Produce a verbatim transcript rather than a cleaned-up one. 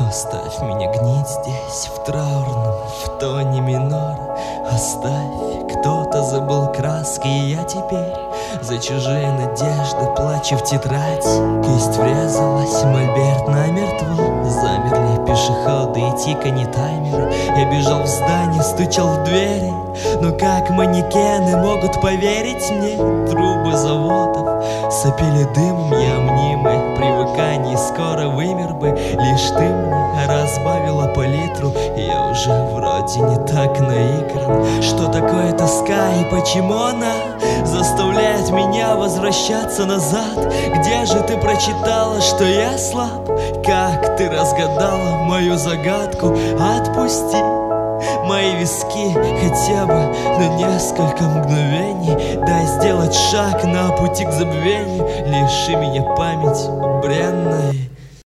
Оставь меня гнить здесь в траурном, в тоне минора. Оставь, кто-то забыл краски, и я теперь за чужие надежды плачу в тетрадь. Кисть врезалась, мольберт намертво, замерли пешеходы и тиканье таймера. Я бежал в здание, стучал в двери, но как манекены могут поверить мне? Трубы заводов сопели дымом, я мнимый привыкание скоро вымер бы. Лишь ты мне разбавила палитру, я уже вроде не так наигран. Что такое тоска и почему она заставляет меня возвращаться назад? Где же ты прочитала, что я слаб? Как ты разгадала мою загадку? Отпусти мои виски хотя бы на несколько мгновений. Дай сделать шаг на пути к забвению. Лиши меня памяти бренной